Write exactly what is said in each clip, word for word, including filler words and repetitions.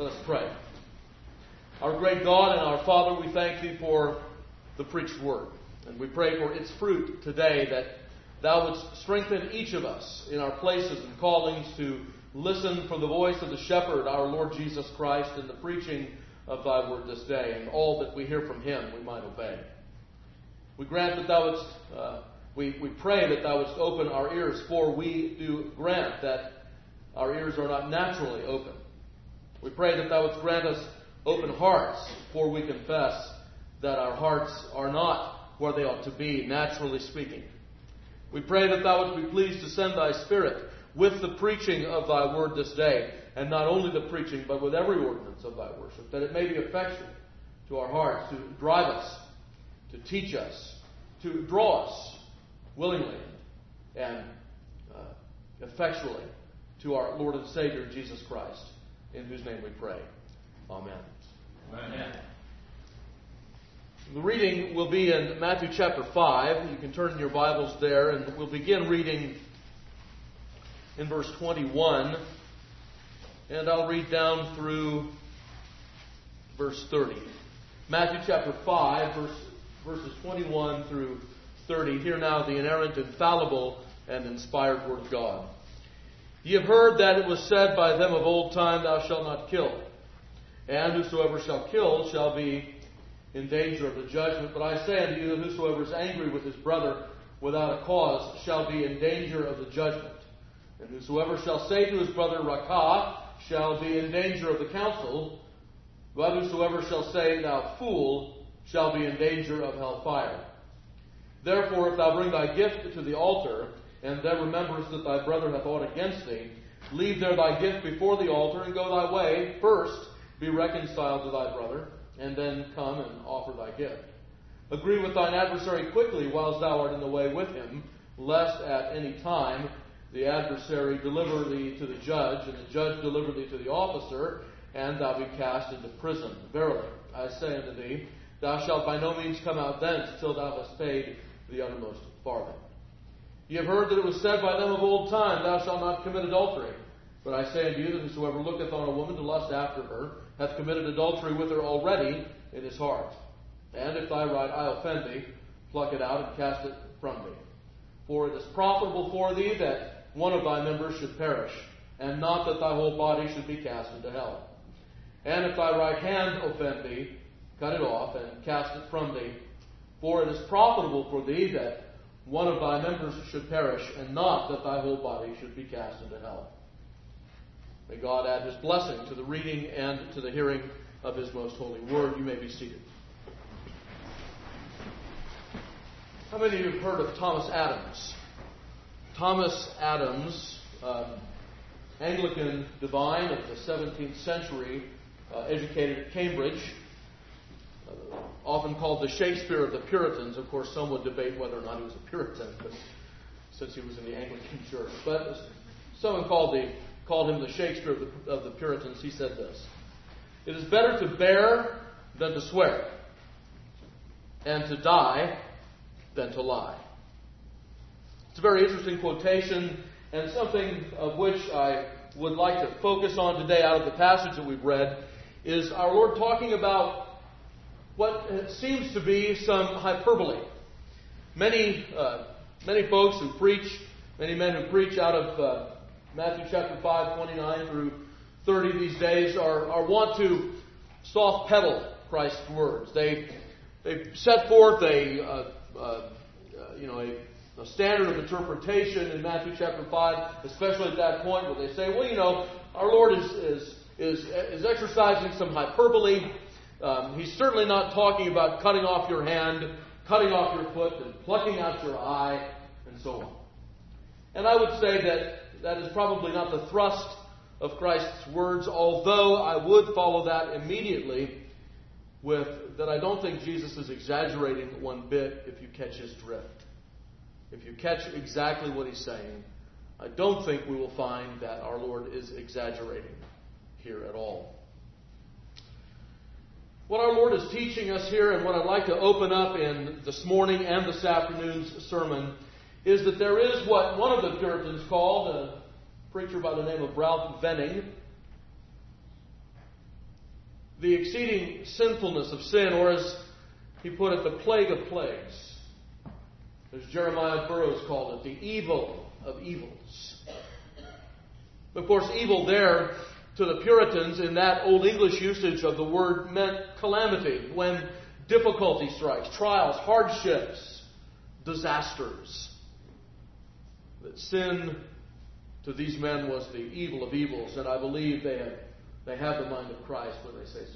Let us pray. Our great God and our Father, we thank Thee for the preached word. And we pray for its fruit today, that Thou wouldst strengthen each of us in our places and callings to listen for the voice of the shepherd, our Lord Jesus Christ, in the preaching of Thy word this day, and all that we hear from Him we might obey. We grant that Thou wouldst, uh, we, we pray that Thou wouldst open our ears, for we do grant that our ears are not naturally open. We pray that Thou wouldst grant us open hearts, for we confess that our hearts are not where they ought to be, naturally speaking. We pray that Thou wouldst be pleased to send Thy Spirit with the preaching of Thy word this day, and not only the preaching, but with every ordinance of Thy worship, that it may be effectual to our hearts, to drive us, to teach us, to draw us willingly and uh, effectually to our Lord and Savior, Jesus Christ, in whose name we pray. Amen. Amen. The reading will be in Matthew chapter five. You can turn in your Bibles there, and we'll begin reading in verse twenty-one. And I'll read down through verse thirty. Matthew chapter five, verse, verses twenty-one through thirty. Hear now the inerrant, infallible, and inspired word of God. Ye have heard that it was said by them of old time, Thou shalt not kill. And whosoever shall kill shall be in danger of the judgment. But I say unto you that whosoever is angry with his brother without a cause shall be in danger of the judgment. And whosoever shall say to his brother, Rakah, shall be in danger of the council. But whosoever shall say, Thou fool, shall be in danger of hell fire. Therefore, if thou bring thy gift to the altar, and there rememberest that thy brother hath aught against thee, leave there thy gift before the altar, and go thy way. First, be reconciled to thy brother, and then come and offer thy gift. Agree with thine adversary quickly whilst thou art in the way with him, lest at any time the adversary deliver thee to the judge, and the judge deliver thee to the officer, and thou be cast into prison. Verily, I say unto thee, thou shalt by no means come out thence till thou hast paid the uttermost farthing. Ye have heard that it was said by them of old time, Thou shalt not commit adultery. But I say unto you that whosoever looketh on a woman to lust after her hath committed adultery with her already in his heart. And if thy right eye offend thee, pluck it out and cast it from thee. For it is profitable for thee that one of thy members should perish, and not that thy whole body should be cast into hell. And if thy right hand offend thee, cut it off and cast it from thee. For it is profitable for thee that one of thy members should perish, and not that thy whole body should be cast into hell. May God add His blessing to the reading and to the hearing of His most holy word. You may be seated. How many of you have heard of Thomas Adams? Thomas Adams, um, Anglican divine of the seventeenth century, uh, educated at Cambridge, uh, often called the Shakespeare of the Puritans. Of course, some would debate whether or not he was a Puritan, but since he was in the Anglican Church. But someone called the called him the Shakespeare of the, of the Puritans. He said this: It is better to bear than to swear, and to die than to lie. It's a very interesting quotation, and something of which I would like to focus on today out of the passage that we've read is our Lord talking about what seems to be some hyperbole. Many, uh, many folks who preach, many men who preach out of uh, Matthew chapter five, twenty-nine through thirty these days are, are want to soft pedal Christ's words. They they set forth a uh, uh, you know a, a standard of interpretation in Matthew chapter five, especially at that point where they say, well, you know, our Lord is is is, is exercising some hyperbole. Um, he's certainly not talking about cutting off your hand, cutting off your foot, and plucking out your eye, and so on. And I would say that that is probably not the thrust of Christ's words, although I would follow that immediately with that I don't think Jesus is exaggerating one bit if you catch his drift. If you catch exactly what he's saying, I don't think we will find that our Lord is exaggerating here at all. What our Lord is teaching us here, and what I'd like to open up in this morning and this afternoon's sermon, is that there is what one of the Puritans called, a preacher by the name of Ralph Venning, the exceeding sinfulness of sin, or as he put it, the plague of plagues. As Jeremiah Burroughs called it, the evil of evils. Of course, evil there, to the Puritans, in that Old English usage of the word, meant calamity, when difficulty strikes, trials, hardships, disasters. That sin to these men was the evil of evils, and I believe they have, they have the mind of Christ when they say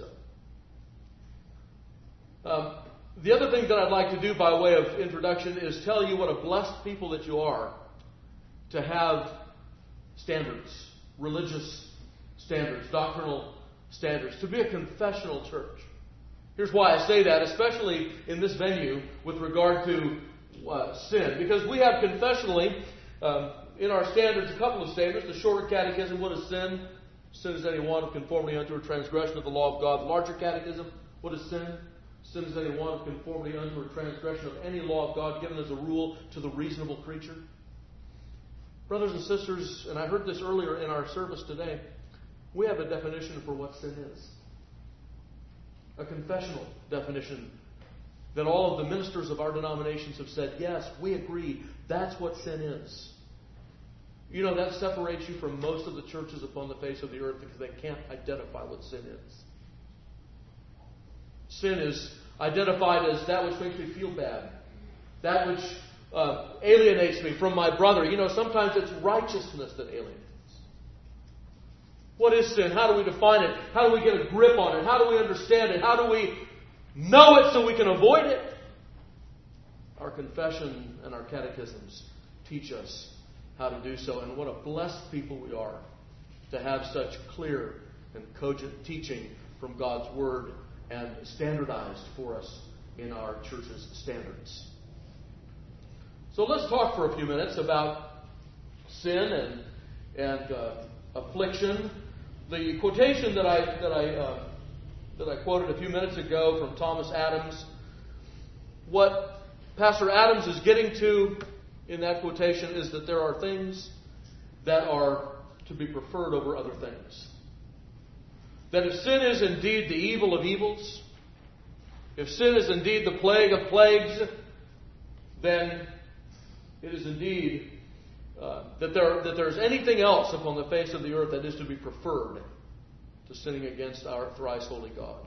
so. Um, the other thing that I'd like to do by way of introduction is tell you what a blessed people that you are to have standards, religious standards, doctrinal standards, to be a confessional church. Here's why I say that, especially in this venue with regard to uh, sin. Because we have confessionally, um, in our standards, a couple of statements. The Shorter Catechism, what is sin? Sin is any want of conformity unto a transgression of the law of God. The Larger Catechism, what is sin? Sin is any want of conformity unto a transgression of any law of God given as a rule to the reasonable creature. Brothers and sisters, and I heard this earlier in our service today, we have a definition for what sin is. A confessional definition that all of the ministers of our denominations have said, yes, we agree, that's what sin is. You know, that separates you from most of the churches upon the face of the earth because they can't identify what sin is. Sin is identified as that which makes me feel bad. That which uh, alienates me from my brother. You know, sometimes it's righteousness that alienates. What is sin? How do we define it? How do we get a grip on it? How do we understand it? How do we know it so we can avoid it? Our confession and our catechisms teach us how to do so. And what a blessed people we are to have such clear and cogent teaching from God's Word and standardized for us in our church's standards. So let's talk for a few minutes about sin and and uh, affliction. The quotation that I that I uh, that I quoted a few minutes ago from Thomas Adams, what Pastor Adams is getting to in that quotation is that there are things that are to be preferred over other things. That if sin is indeed the evil of evils, if sin is indeed the plague of plagues, then it is indeed uh, that there that there's anything else upon the face of the earth that is to be preferred to sinning against our thrice holy God.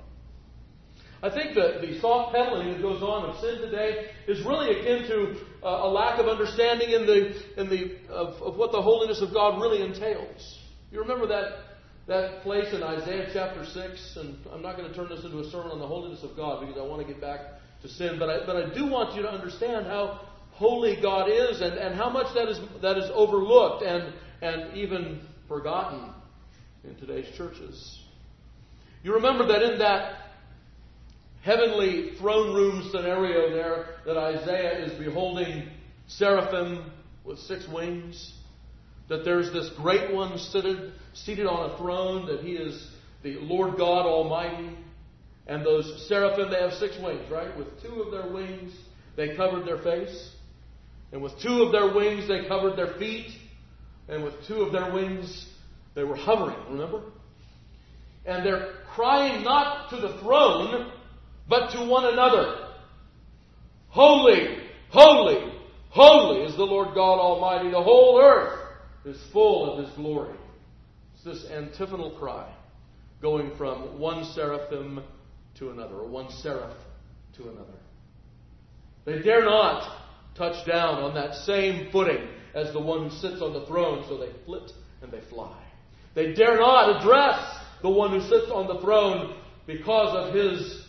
I think that the soft peddling that goes on of sin today is really akin to uh, a lack of understanding in the in the of, of what the holiness of God really entails. You remember that that place in Isaiah chapter six, and I'm not going to turn this into a sermon on the holiness of God because I want to get back to sin, but I but I do want you to understand how holy God is and, and how much that is that is overlooked and and even forgotten in today's churches. You remember that in that heavenly throne room scenario there that Isaiah is beholding seraphim with six wings, that there's this great one seated, seated on a throne, that he is the Lord God Almighty. And those seraphim, they have six wings, right? With two of their wings, they covered their face. And with two of their wings, they covered their feet. And with two of their wings, they were hovering, remember? And they're crying not to the throne, but to one another. Holy, holy, holy is the Lord God Almighty. The whole earth is full of His glory. It's this antiphonal cry going from one seraphim to another, or one seraph to another. They dare not touch down on that same footing as the one who sits on the throne, so they flit and they fly. They dare not address the one who sits on the throne because of His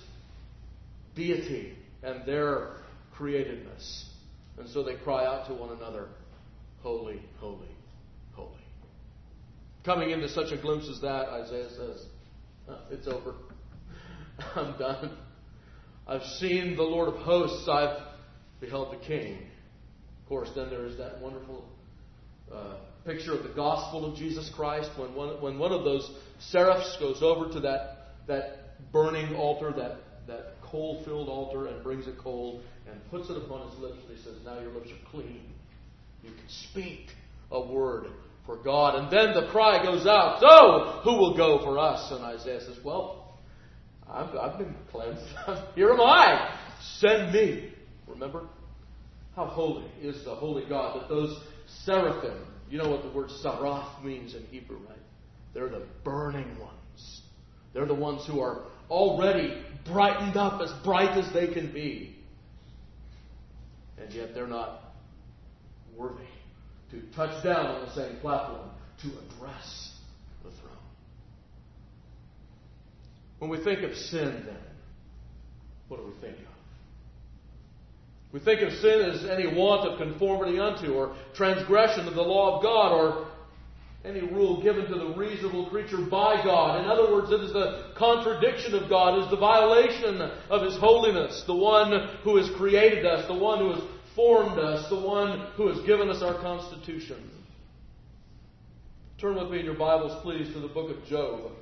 deity and their createdness. And so they cry out to one another, holy, holy, holy. Coming into such a glimpse as that, Isaiah says, oh, it's over. I'm done. I've seen the Lord of hosts. I've beheld the King. Of course, then there is that wonderful uh, picture of the gospel of Jesus Christ when one, when one of those seraphs goes over to that, that burning altar, that, that coal-filled altar, and brings a coal and puts it upon his lips, and he says, now your lips are clean. You can speak a word for God. And then the cry goes out, so who will go for us? And Isaiah says, well, I've, I've been cleansed. Here am I. Send me. Remember? How holy is the holy God that those seraphim, you know what the word saraf means in Hebrew, right? They're the burning ones. They're the ones who are already brightened up as bright as they can be. And yet they're not worthy to touch down on the same platform to address the throne. When we think of sin, then, what do we think of? We think of sin as any want of conformity unto, or transgression of the law of God, or any rule given to the reasonable creature by God. In other words, it is the contradiction of God, it is the violation of His holiness, the one who has created us, the one who has formed us, the one who has given us our constitution. Turn with me in your Bibles, please, to the book of Job.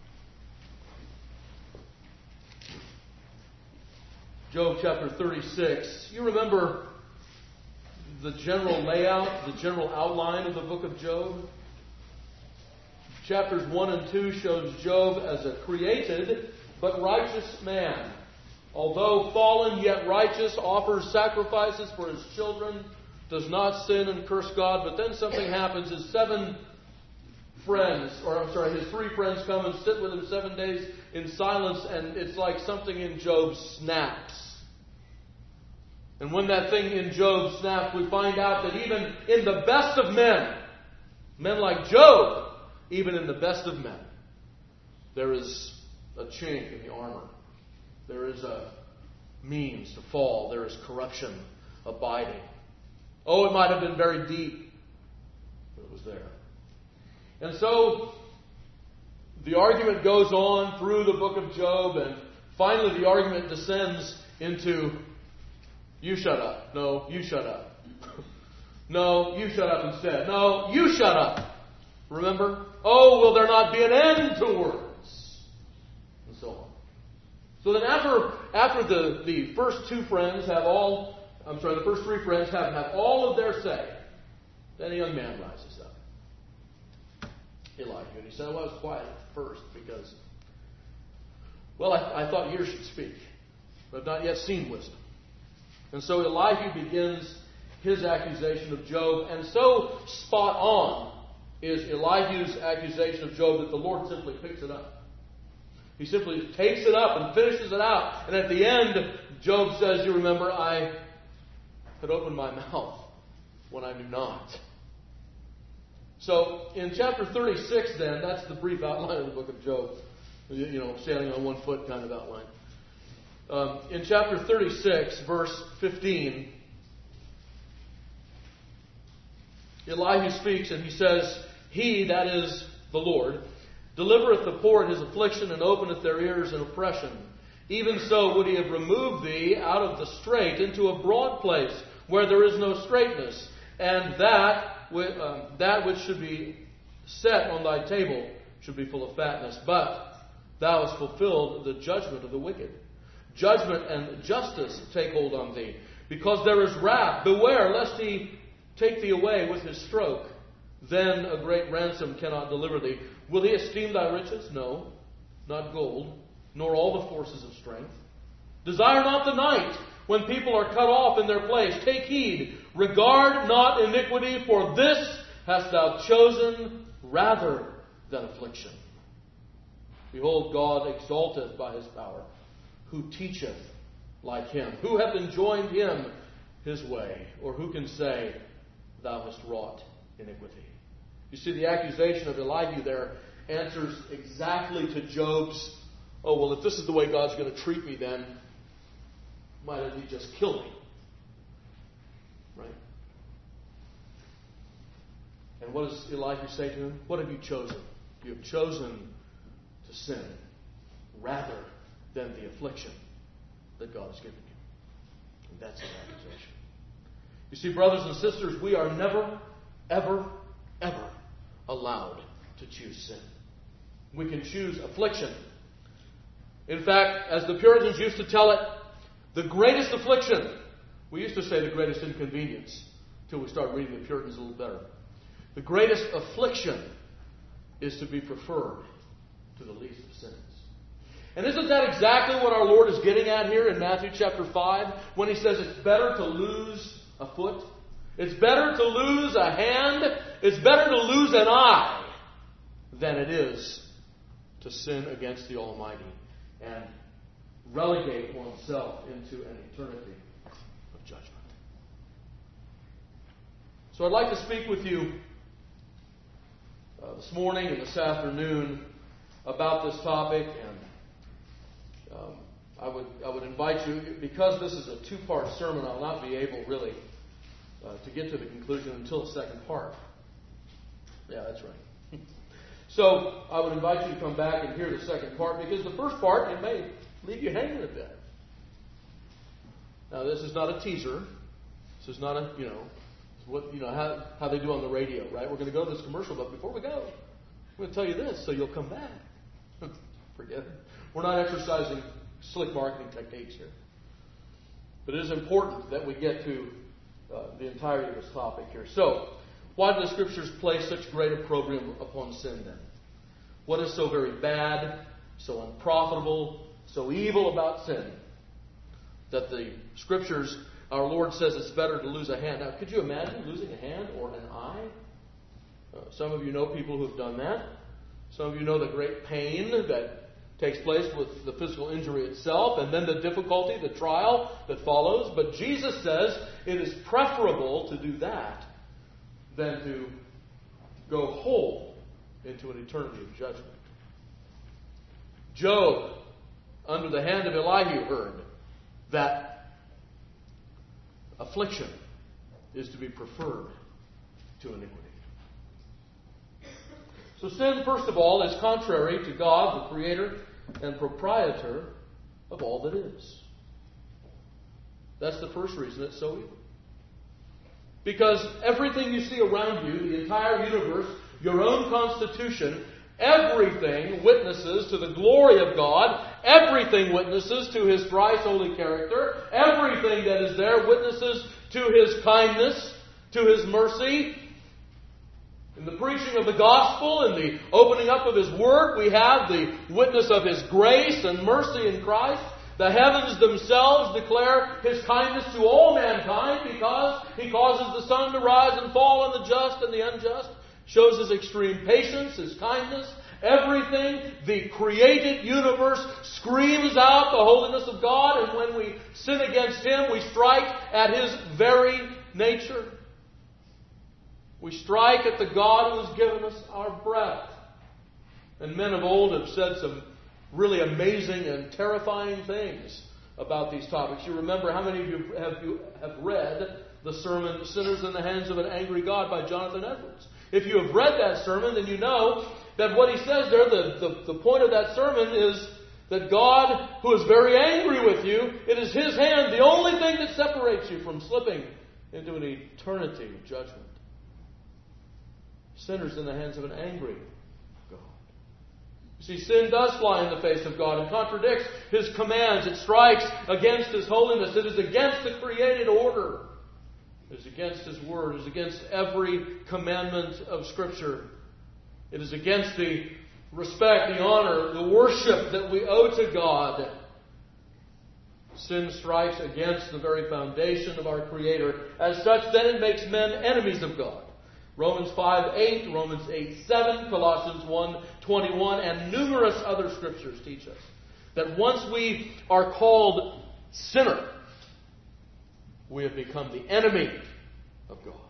Job chapter thirty-six. You remember the general layout, the general outline of the book of Job? Chapters one and two shows Job as a created but righteous man. Although fallen yet righteous, offers sacrifices for his children, does not sin and curse God. But then something happens. His seven friends, or I'm sorry, his three friends come and sit with him seven days in silence, and it's like something in Job snaps. And when that thing in Job snaps, we find out that even in the best of men, men like Job, even in the best of men, there is a chink in the armor. There is a means to fall. There is corruption abiding. Oh, it might have been very deep, but it was there. And so the argument goes on through the book of Job, and finally the argument descends into, you shut up. No, you shut up. No, you shut up instead. No, you shut up. Remember? Oh, will there not be an end to words? And so on. So then after after the, the first two friends have all, I'm sorry, the first three friends have, have all of their say, then a young man rises up. Elihu. And he said, well, I was quiet at first because, well, I, I thought ears should speak, but I've not yet seen wisdom. And so Elihu begins his accusation of Job, and so spot on is Elihu's accusation of Job that the Lord simply picks it up. He simply takes it up and finishes it out. And at the end, Job says, you remember, I had opened my mouth when I knew not. So in chapter thirty-six then, that's the brief outline of the book of Job. You know, standing on one foot kind of outline. Um, in chapter thirty-six, verse fifteen, Elihu speaks and he says, He, that is the Lord, delivereth the poor in his affliction and openeth their ears in oppression. Even so would He have removed thee out of the strait into a broad place where there is no straightness, and that um, that which should be set on thy table should be full of fatness. But thou hast fulfilled the judgment of the wicked. Judgment and justice take hold on thee, because there is wrath. Beware lest he take thee away with his stroke. Then a great ransom cannot deliver thee. Will he esteem thy riches? No, not gold, nor all the forces of strength. Desire not the night, when people are cut off in their place. Take heed, regard not iniquity, for this hast thou chosen rather than affliction. Behold, God exalteth by His power, who teacheth like Him. Who hath enjoined him his way? Or who can say, Thou hast wrought iniquity? You see, the accusation of Elihu there answers exactly to Job's, oh, well, if this is the way God's going to treat me, then why doesn't He just kill me? Right? And what does Elihu say to him? What have you chosen? You have chosen to sin rather than the affliction that God has given you. And that's His accusation. You see, brothers and sisters, we are never, ever, ever allowed to choose sin. We can choose affliction. In fact, as the Puritans used to tell it, the greatest affliction, we used to say the greatest inconvenience, until we started reading the Puritans a little better. The greatest affliction is to be preferred to the least of sins. And isn't that exactly what our Lord is getting at here in Matthew chapter five when He says it's better to lose a foot? It's better to lose a hand. It's better to lose an eye than it is to sin against the Almighty and relegate oneself into an eternity of judgment. So I'd like to speak with you uh, this morning and this afternoon about this topic, and um, I would I would invite you, because this is a two-part sermon, I'll not be able really uh, to get to the conclusion until the second part. Yeah, that's right. So I would invite you to come back and hear the second part, because the first part, it may leave you hanging a bit. Now, this is not a teaser. This is not a, you know, what you know how, how they do on the radio, right? We're going to go to this commercial, but before we go, I'm going to tell you this so you'll come back. Forget it. We're not exercising slick marketing techniques here. But it is important that we get to uh, the entirety of this topic here. So, why do the Scriptures place such great opprobrium upon sin then? What is so very bad, so unprofitable, so evil about sin that the Scriptures, our Lord says it's better to lose a hand? Now, could you imagine losing a hand or an eye? Uh, some of you know people who have done that. Some of you know the great pain that takes place with the physical injury itself, and then the difficulty, the trial that follows. But Jesus says it is preferable to do that than to go whole into an eternity of judgment. Job, under the hand of Elihu, heard that affliction is to be preferred to iniquity. So sin, first of all, is contrary to God, the Creator and Proprietor of all that is. That's the first reason it's so evil. Because everything you see around you, the entire universe, your own constitution, everything witnesses to the glory of God. Everything witnesses to His thrice holy character. Everything that is there witnesses to His kindness, to His mercy. In the preaching of the gospel, in the opening up of His Word, we have the witness of His grace and mercy in Christ. The heavens themselves declare His kindness to all mankind, because He causes the sun to rise and fall on the just and the unjust. Shows His extreme patience, His kindness. Everything, the created universe, screams out the holiness of God. And when we sin against Him, we strike at His very nature. We strike at the God who has given us our breath. And men of old have said some really amazing and terrifying things about these topics. You remember, how many of you have, you have read the sermon, Sinners in the Hands of an Angry God by Jonathan Edwards? If you have read that sermon, then you know that what he says there, the, the, the point of that sermon is that God, who is very angry with you, it is His hand, the only thing that separates you from slipping into an eternity of judgment. Sinners in the hands of an angry God. You see, sin does fly in the face of God and contradicts His commands. It strikes against His holiness. It is against the created order. It is against His Word. It is against every commandment of Scripture. It is against the respect, the honor, the worship that we owe to God. Sin strikes against the very foundation of our Creator. As such, then it makes men enemies of God. Romans five eight, Romans eight seven, Colossians one twenty-one, and numerous other scriptures teach us that once we are called sinner, we have become the enemy of God.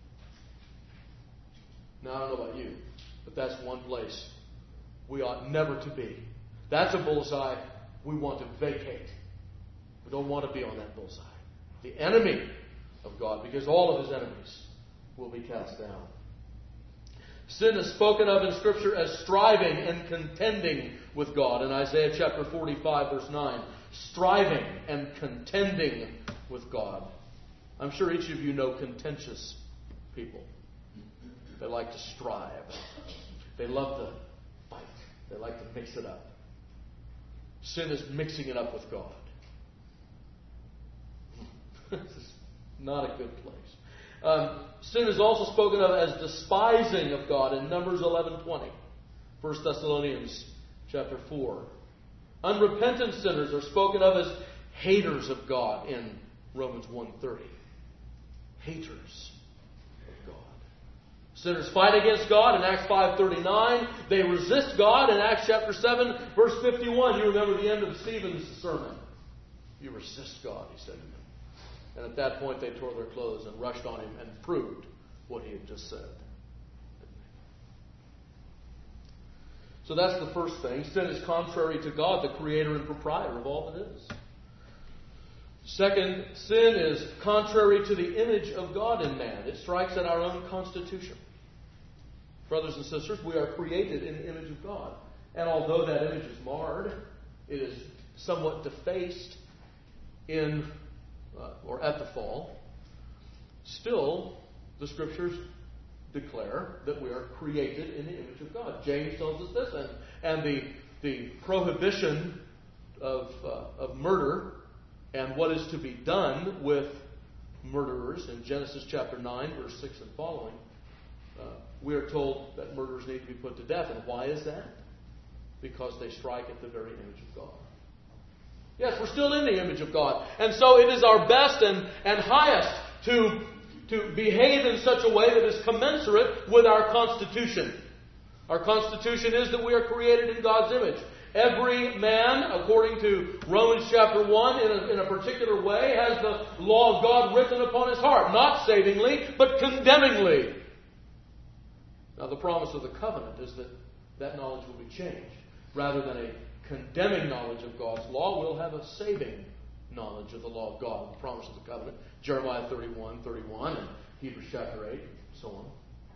Now, I don't know about you, but that's one place we ought never to be. That's a bullseye we want to vacate. We don't want to be on that bullseye. The enemy of God, because all of His enemies will be cast down. Sin is spoken of in Scripture as striving and contending with God. In Isaiah chapter forty-five, verse nine, striving and contending with God. I'm sure each of you know contentious people. They like to strive. They love to fight. They like to mix it up. Sin is mixing it up with God. This is not a good place. Um, sin is also spoken of as despising of God in Numbers eleven twenty. First Thessalonians chapter four, Unrepentant sinners are spoken of as haters of God in Romans one thirty. Haters of God. Sinners fight against God in Acts five thirty-nine. They resist God in Acts chapter seven, verse fifty-one. You remember the end of Stephen's sermon. You resist God, he said to them. And at that point they tore their clothes and rushed on him and proved what he had just said. So that's the first thing. Sin is contrary to God, the creator and proprietor of all that is. Second, sin is contrary to the image of God in man. It strikes at our own constitution. Brothers and sisters, we are created in the image of God. And although that image is marred, it is somewhat defaced in uh, or at the fall, still the Scriptures declare that we are created in the image of God. James tells us this, and, and the, the prohibition of, uh, of murder and what is to be done with murderers in Genesis chapter nine, verse six and following, uh, we are told that murderers need to be put to death. And why is that? Because they strike at the very image of God. Yes, we're still in the image of God. And so it is our best and, and highest to, to behave in such a way that is commensurate with our constitution. Our constitution is that we are created in God's image. Every man, according to Romans chapter one, in a, in a particular way, has the law of God written upon his heart. Not savingly, but condemningly. Now, the promise of the covenant is that that knowledge will be changed. Rather than a condemning knowledge of God's law, we'll have a saving knowledge of the law of God. The promise of the covenant. Jeremiah thirty-one, thirty-one, and Hebrews chapter eight, and so on.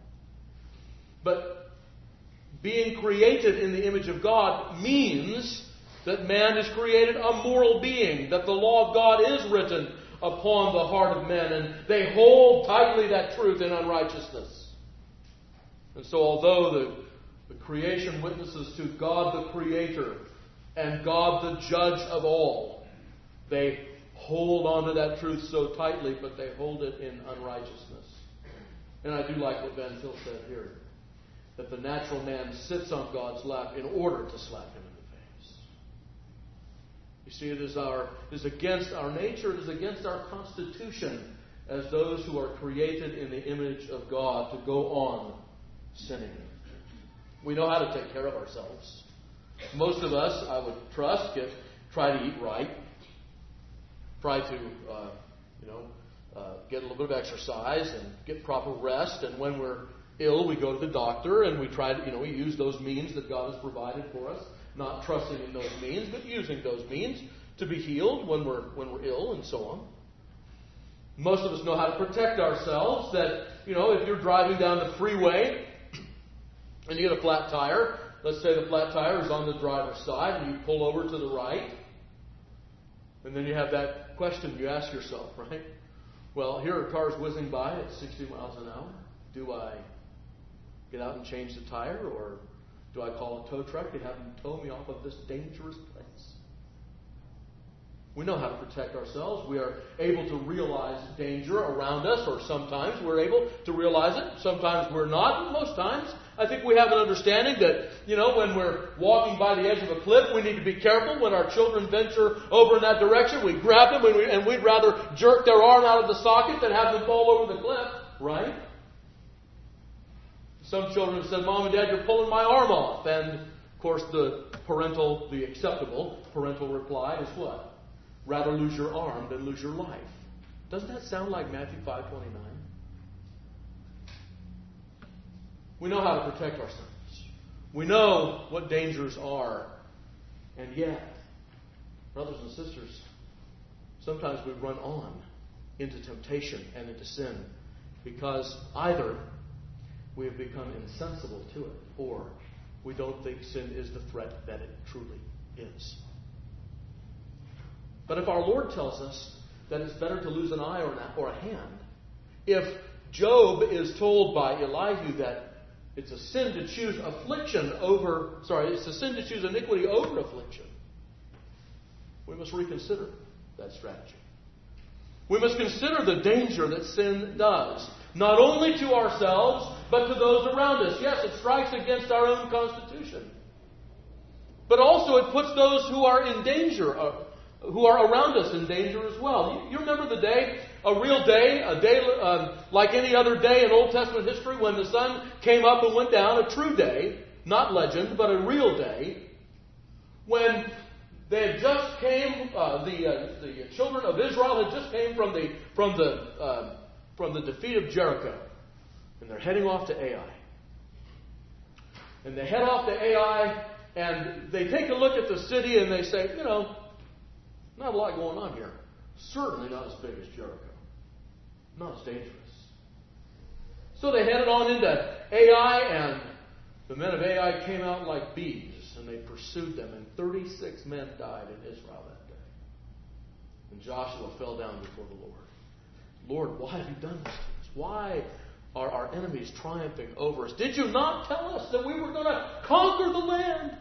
But being created in the image of God means that man is created a moral being, that the law of God is written upon the heart of men, and they hold tightly that truth in unrighteousness. And so although the, the creation witnesses to God the Creator and God the Judge of all, they hold on to that truth so tightly, but they hold it in unrighteousness. And I do like what Van Til said here, that the natural man sits on God's lap in order to slap him in the face. You see, it is our it is against our nature, it is against our constitution as those who are created in the image of God to go on sinning. We know how to take care of ourselves. Most of us, I would trust, get, try to eat right, try to uh, you know uh, get a little bit of exercise and get proper rest, and when we're ill, we go to the doctor, and we try to, you know, we use those means that God has provided for us, not trusting in those means, but using those means to be healed when we're when we're ill, and so on. Most of us know how to protect ourselves. That, you know, if you're driving down the freeway and you get a flat tire, let's say the flat tire is on the driver's side, and you pull over to the right, and then you have that question you ask yourself, right? Well, here are cars whizzing by at sixty miles an hour. Do I get out and change the tire, or do I call a tow truck and have them tow me off of this dangerous place? We know how to protect ourselves. We are able to realize danger around us, or sometimes we're able to realize it. Sometimes we're not. Most times, I think we have an understanding that, you know, when we're walking by the edge of a cliff, we need to be careful. When our children venture over in that direction, we grab them, and, we, and we'd rather jerk their arm out of the socket than have them fall over the cliff, right? Some children have said, Mom and Dad, you're pulling my arm off. And, of course, the parental, the acceptable parental reply is what? Rather lose your arm than lose your life. Doesn't that sound like Matthew five twenty-nine? We know how to protect ourselves. We know what dangers are. And yet, brothers and sisters, sometimes we run on into temptation and into sin because either we have become insensible to it, or we don't think sin is the threat that it truly is. But if our Lord tells us that it's better to lose an eye or, an, or a hand, if Job is told by Elihu that it's a sin to choose affliction over, sorry, it's a sin to choose iniquity over affliction, we must reconsider that strategy. We must consider the danger that sin does, not only to ourselves, but to those around us. Yes, it strikes against our own constitution. But also it puts those who are in danger, uh, who are around us in danger as well. You, you remember the day, a real day, a day uh, like any other day in Old Testament history when the sun came up and went down, a true day, not legend, but a real day, when they had just came, uh, the uh, the children of Israel had just came from the from the uh, from the defeat of Jericho, and they're heading off to Ai. And they head off to Ai, and they take a look at the city, and they say, you know, not a lot going on here. Certainly not as big as Jericho. Not as dangerous. So they headed on into Ai, and the men of Ai came out like bees, and they pursued them, and thirty-six men died in Israel that day. And Joshua fell down before the Lord. Lord, why have you done this to us? Why are our enemies triumphing over us? Did you not tell us that we were going to conquer the land?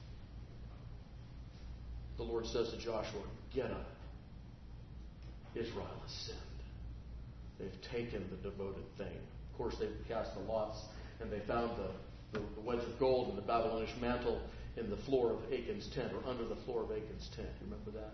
The Lord says to Joshua, get up. Israel has sinned. They've taken the devoted thing. Of course, they cast the lots, and they found the, the, the wedge of gold in the Babylonish mantle in the floor of Achan's tent, or under the floor of Achan's tent. You remember that?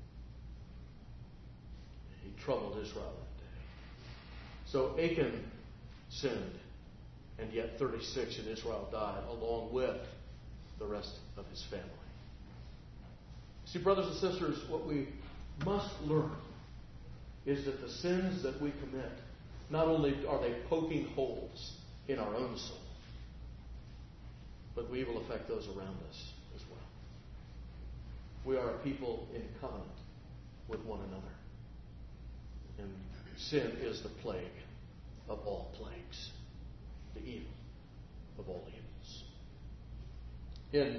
He troubled Israel that day. So Achan sinned, and yet thirty-six in Israel died, along with the rest of his family. See, brothers and sisters, what we must learn is that the sins that we commit, not only are they poking holes in our own soul, but we will affect those around us as well. We are a people in covenant with one another. And sin is the plague of all plagues, the evil of all evils. In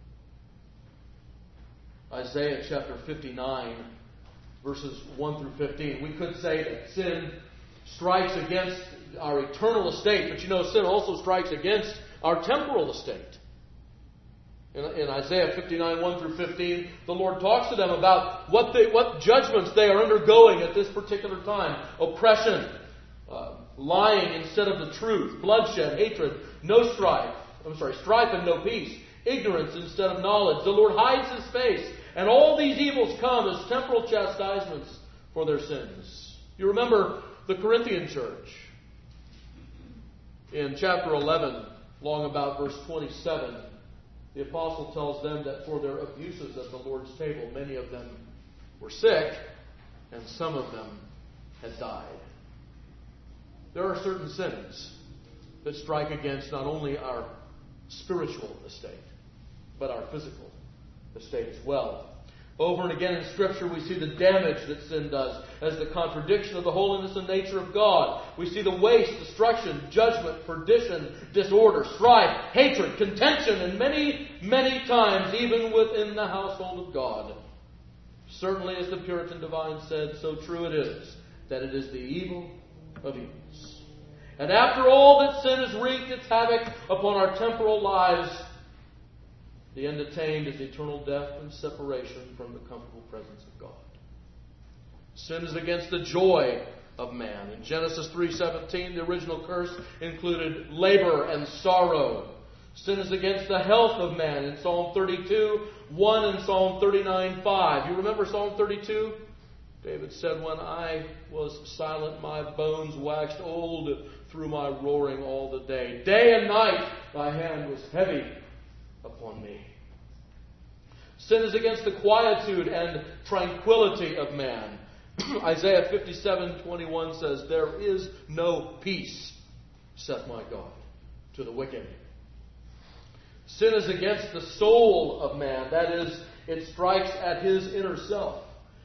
Isaiah chapter fifty-nine, verses one through fifteen, we could say that sin strikes against our eternal estate, but you know, sin also strikes against our temporal estate. In, in Isaiah fifty-nine, one through fifteen, the Lord talks to them about what they, what judgments they are undergoing at this particular time. Oppression, uh, lying instead of the truth, bloodshed, hatred, no strife. I'm sorry, strife and no peace, ignorance instead of knowledge. The Lord hides His face, and all these evils come as temporal chastisements for their sins. You remember the Corinthian church in chapter eleven, long about verse twenty-seven. The apostle tells them that for their abuses at the Lord's table, many of them were sick, and some of them had died. There are certain sins that strike against not only our spiritual estate, but our physical estate as well. Over and again in Scripture, we see the damage that sin does as the contradiction of the holiness and nature of God. We see the waste, destruction, judgment, perdition, disorder, strife, hatred, contention, and many, many times even within the household of God. Certainly, as the Puritan divine said, so true it is that it is the evil of evils. And after all that sin has wreaked its havoc upon our temporal lives, the end attained is eternal death and separation from the comfortable presence of God. Sin is against the joy of man. In Genesis three seventeen, the original curse included labor and sorrow. Sin is against the health of man. In Psalm thirty-two, one and Psalm thirty-nine, five. You remember Psalm thirty-two? David said, when I was silent, my bones waxed old through my roaring all the day. Day and night thy hand was heavy upon me. Sin is against the quietude and tranquility of man. Isaiah fifty-seven twenty-one says, there is no peace, saith my God, to the wicked. Sin is against the soul of man. That is, it strikes at his inner self.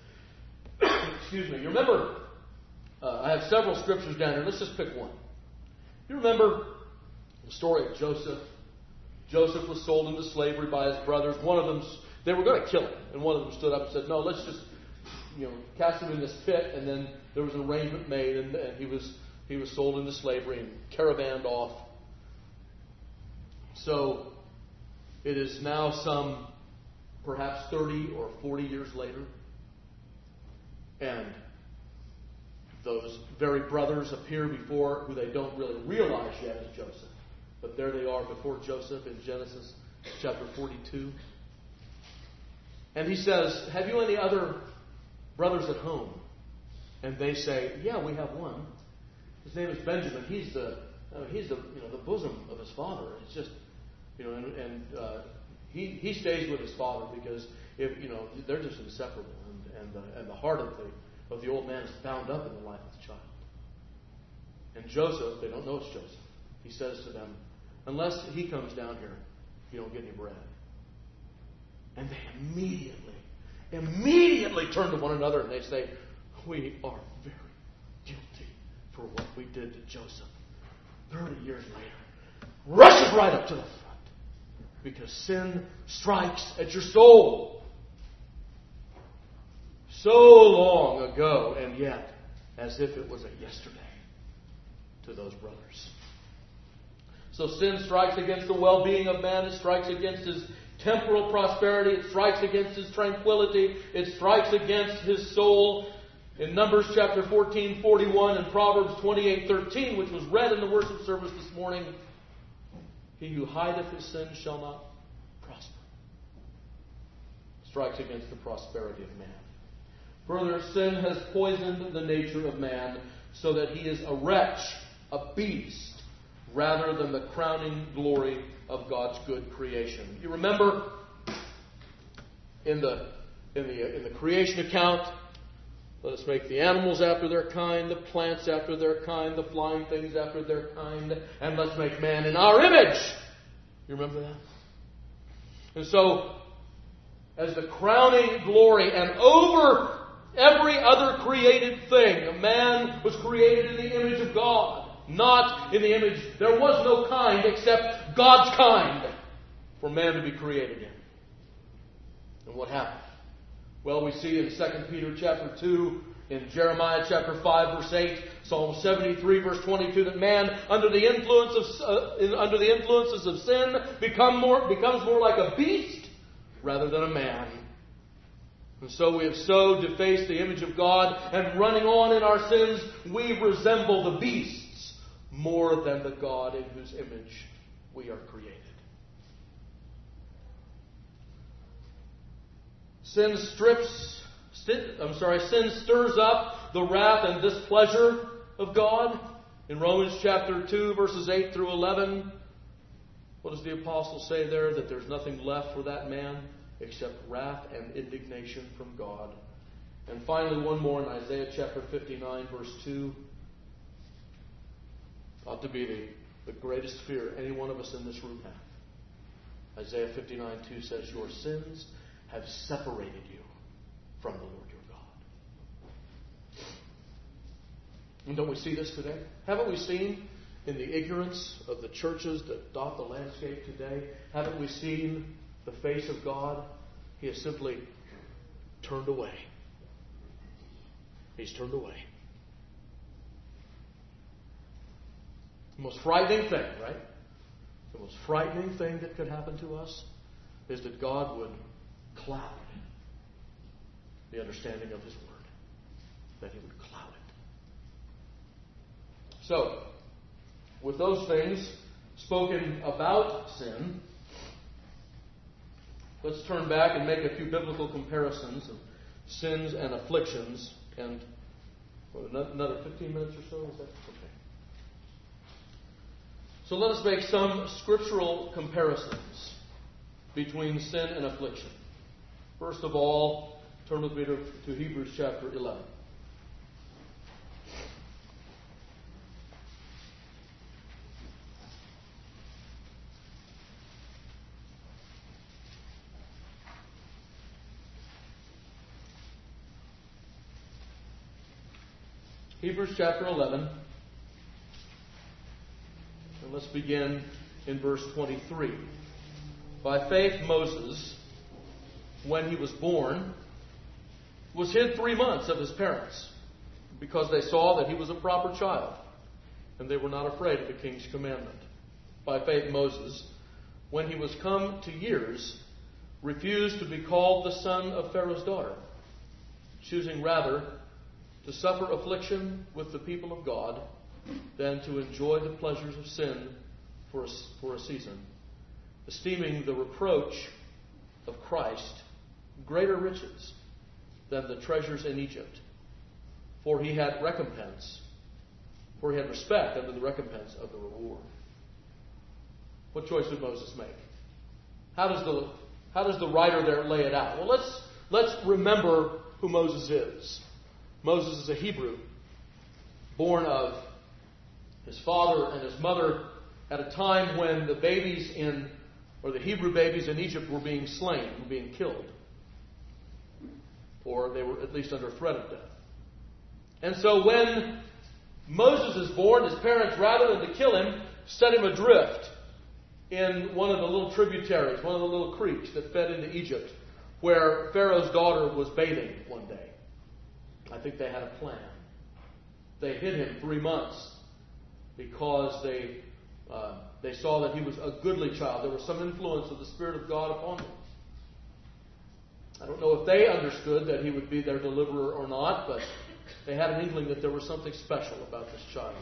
Excuse me. You remember, uh, I have several scriptures down here. Let's just pick one. You remember the story of Joseph? Joseph was sold into slavery by his brothers. One of them, they were going to kill him. And one of them stood up and said, no, let's just, you know, cast him in this pit. And then there was an arrangement made, and, and he was he was sold into slavery and caravanned off. So it is now some perhaps thirty or forty years later. And those very brothers appear before who they don't really realize yet as Joseph. But there they are before Joseph in Genesis chapter forty-two. And he says, have you any other brothers at home? And they say, yeah, we have one. His name is Benjamin. He's the uh, he's the you know the bosom of his father. It's just you know, and, and uh, he he stays with his father because if you know they're just inseparable, and and the, and the heart of the of the old man is bound up in the life of the child. And Joseph, they don't know it's Joseph. He says to them, unless he comes down here, you don't get any bread. And they immediately, immediately turn to one another and they say, we are very guilty for what we did to Joseph. Thirty years later, rushes right up to the front. Because sin strikes at your soul. So long ago, and yet, as if it was a yesterday to those brothers. So sin strikes against the well-being of man. It strikes against his temporal prosperity. It strikes against his tranquility. It strikes against his soul. In Numbers chapter fourteen forty-one and Proverbs twenty-eight thirteen, which was read in the worship service this morning, he who hideth his sin shall not prosper. Strikes against the prosperity of man. Further, sin has poisoned the nature of man so that he is a wretch, a beast, rather than the crowning glory of God's good creation. You remember in the in the in the creation account, let us make the animals after their kind, the plants after their kind, the flying things after their kind, and let's make man in our image. You remember that? And so, as the crowning glory and over every other created thing, man was created in the image of God. Not in the image, there was no kind except God's kind for man to be created in. And what happened? Well, we see in Second Peter chapter two, in Jeremiah chapter five verse eight, Psalm seventy-three verse twenty-two, that man under the influence of uh, under the influences of sin become more becomes more like a beast rather than a man. And so we have so defaced the image of God, and running on in our sins, we resemble the beasts more than the God in whose image we are created. Sin strips, I'm sorry, sin stirs up the wrath and displeasure of God. In Romans chapter two, verses eight through eleven, what does the apostle say there? That there's nothing left for that man except wrath and indignation from God. And finally, one more in Isaiah chapter fifty-nine, verse two. Ought to be the, the greatest fear any one of us in this room have. Isaiah fifty-nine two says, your sins have separated you from the Lord your God. And don't we see this today? Haven't we seen in the ignorance of the churches that dot the landscape today, haven't we seen the face of God? He has simply turned away. He's turned away. The most frightening thing, right? The most frightening thing that could happen to us is that God would cloud the understanding of His Word. That He would cloud it. So, with those things spoken about sin, let's turn back and make a few biblical comparisons of sins and afflictions. And what, another fifteen minutes or so? Is that okay? So let us make some scriptural comparisons between sin and affliction. First of all, turn with me to, to Hebrews chapter eleven. Hebrews chapter eleven. And let's begin in verse twenty-three. By faith, Moses, when he was born, was hid three months of his parents, because they saw that he was a proper child, and they were not afraid of the king's commandment. By faith, Moses, when he was come to years, refused to be called the son of Pharaoh's daughter, choosing rather to suffer affliction with the people of God than to enjoy the pleasures of sin for a, for a season, esteeming the reproach of Christ greater riches than the treasures in Egypt, for he had recompense, for he had respect under the recompense of the reward. What choice did Moses make? How does the how does the writer there lay it out? Well, let's let's remember who Moses is. Moses is a Hebrew, born of his father and his mother at a time when the babies in, or the Hebrew babies in Egypt were being slain, were being killed. Or they were at least under threat of death. And so when Moses is born, his parents, rather than to kill him, set him adrift in one of the little tributaries, one of the little creeks that fed into Egypt, where Pharaoh's daughter was bathing one day. I think they had a plan. They hid him three months because they uh, they saw that he was a goodly child. There was some influence of the Spirit of God upon him. I don't know if they understood that he would be their deliverer or not, but they had an inkling that there was something special about this child.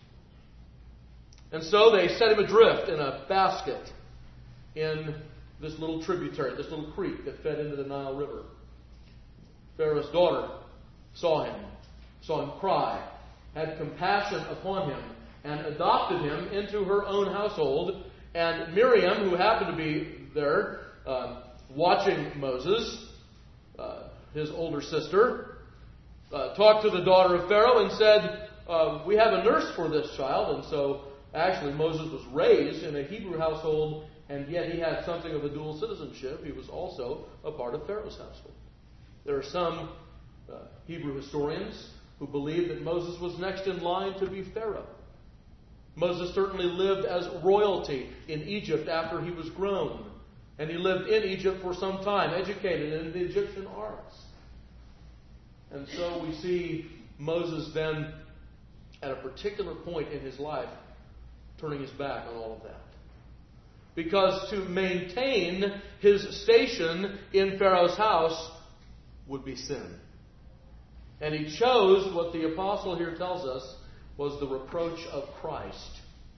And so they set him adrift in a basket in this little tributary, this little creek that fed into the Nile River. Pharaoh's daughter saw him, saw him cry, had compassion upon him, and adopted him into her own household. And Miriam, who happened to be there uh, watching Moses, uh, his older sister, uh, talked to the daughter of Pharaoh and said, uh, we have a nurse for this child. And so actually Moses was raised in a Hebrew household, and yet he had something of a dual citizenship. He was also a part of Pharaoh's household. There are some uh, Hebrew historians who believe that Moses was next in line to be Pharaoh. Moses certainly lived as royalty in Egypt after he was grown. And he lived in Egypt for some time, educated in the Egyptian arts. And so we see Moses then, at a particular point in his life, turning his back on all of that. Because to maintain his station in Pharaoh's house would be sin. And he chose what the apostle here tells us was the reproach of Christ,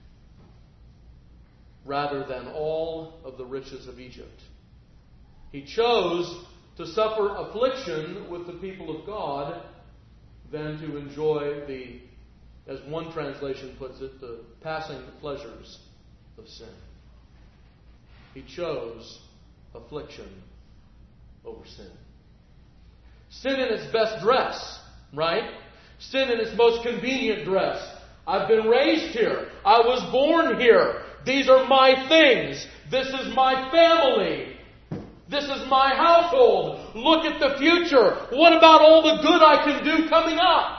rather than all of the riches of Egypt. He chose to suffer affliction with the people of God than to enjoy the, as one translation puts it, the passing pleasures of sin. He chose affliction over sin. Sin in its best dress, right? Sin in its most convenient dress. I've been raised here. I was born here. These are my things. This is my family. This is my household. Look at the future. What about all the good I can do coming up?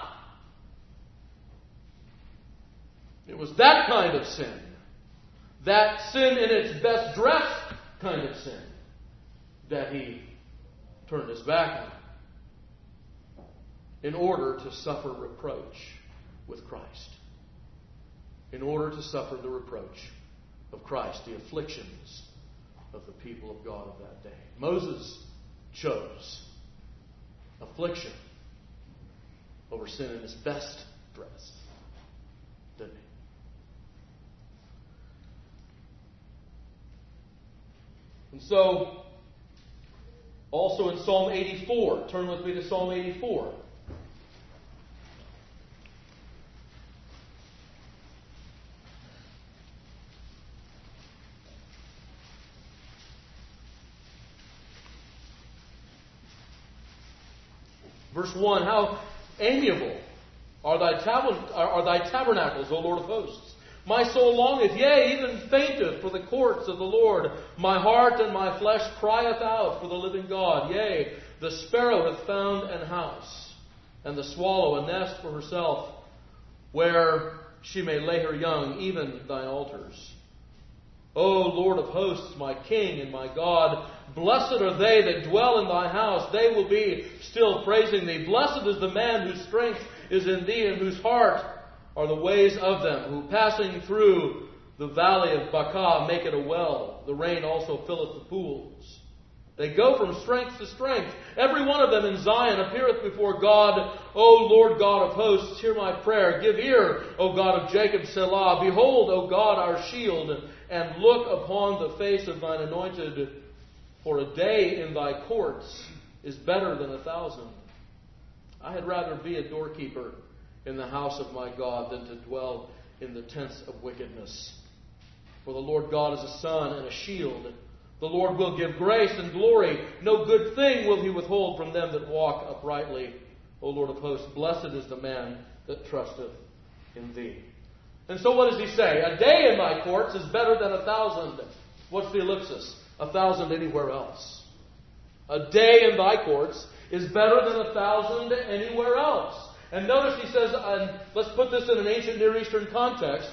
It was that kind of sin. That sin in its best dress kind of sin that he turned his back on in order to suffer reproach with Christ. In order to suffer the reproach of Christ, the afflictions of the people of God of that day. Moses chose affliction over sin in his best dress, didn't he? And so, also in Psalm eighty-four, turn with me to Psalm eighty-four. Verse one, how amiable are thy, tab- are thy tabernacles, O Lord of hosts. My soul longeth, yea, even fainteth for the courts of the Lord. My heart and my flesh crieth out for the living God. Yea, the sparrow hath found an house, and the swallow a nest for herself, where she may lay her young, even thine altars. O Lord of hosts, my King and my God, blessed are they that dwell in thy house. They will be still praising thee. Blessed is the man whose strength is in thee, and whose heart are the ways of them, who passing through the valley of Baca make it a well. The rain also filleth the pools. They go from strength to strength. Every one of them in Zion appeareth before God. O Lord God of hosts, hear my prayer. Give ear, O God of Jacob, Selah. Behold, O God, our shield, and look upon the face of thine anointed. For a day in thy courts is better than a thousand. I had rather be a doorkeeper in the house of my God than to dwell in the tents of wickedness. For the Lord God is a sun and a shield. The Lord will give grace and glory. No good thing will he withhold from them that walk uprightly. O Lord of hosts, blessed is the man that trusteth in thee. And so what does he say? A day in my courts is better than a thousand. What's the ellipsis? A thousand anywhere else. A day in thy courts is better than a thousand anywhere else. And notice he says, and let's put this in an ancient Near Eastern context,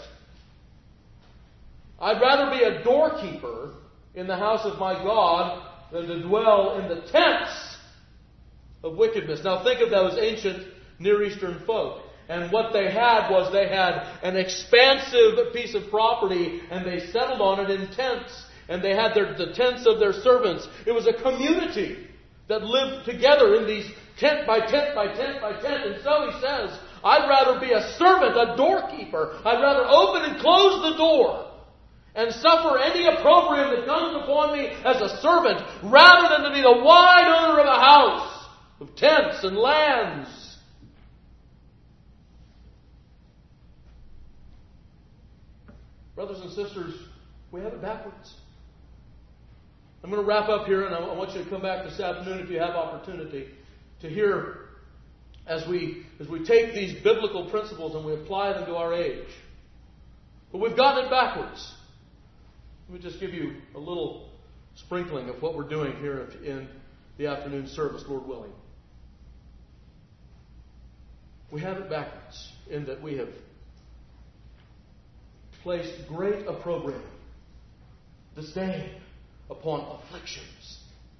I'd rather be a doorkeeper in the house of my God than to dwell in the tents of wickedness. Now think of those ancient Near Eastern folk. And what they had was they had an expansive piece of property and they settled on it in tents. And they had their, the tents of their servants. It was a community that lived together in these tent by tent by tent by tent. And so he says, I'd rather be a servant, a doorkeeper. I'd rather open and close the door and suffer any opprobrium that comes upon me as a servant rather than to be the wide owner of a house of tents and lands. Brothers and sisters, we have it backwards. I'm going to wrap up here, and I want you to come back this afternoon if you have opportunity to hear as we as we take these biblical principles and we apply them to our age. But we've gotten it backwards. Let me just give you a little sprinkling of what we're doing here in the afternoon service, Lord willing. We have it backwards in that we have placed great opprobrium, disdain upon afflictions.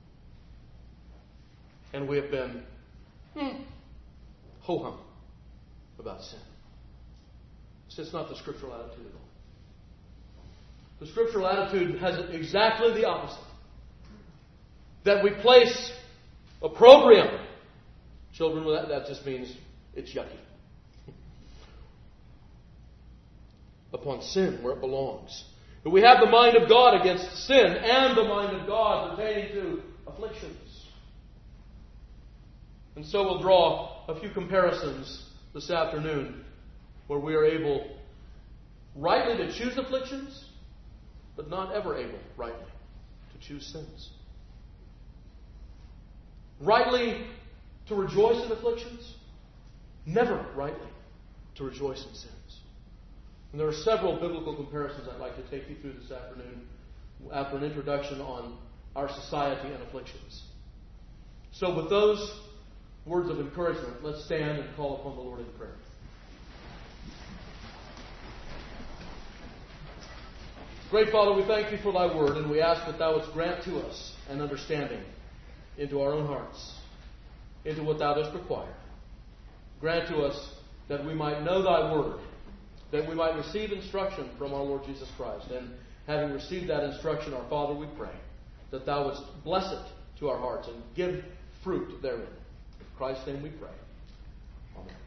And we have been hmm, ho-hum about sin. It's just not the scriptural attitude at all. The scriptural attitude has exactly the opposite. That we place opprobrium. Children, that, that just means it's yucky. Upon sin where it belongs. That we have the mind of God against sin and the mind of God pertaining to afflictions. And so we'll draw a few comparisons this afternoon where we are able rightly to choose afflictions, but not ever able rightly to choose sins. Rightly to rejoice in afflictions, never rightly to rejoice in sins. And there are several biblical comparisons I'd like to take you through this afternoon after an introduction on our society and afflictions. So with those words of encouragement, let's stand and call upon the Lord in prayer. Great Father, we thank you for thy word, and we ask that thou wouldst grant to us an understanding into our own hearts, into what thou dost require. Grant to us that we might know thy word, that we might receive instruction from our Lord Jesus Christ. And having received that instruction, our Father, we pray that thou wouldst bless it to our hearts and give fruit therein. In Christ's name we pray. Amen.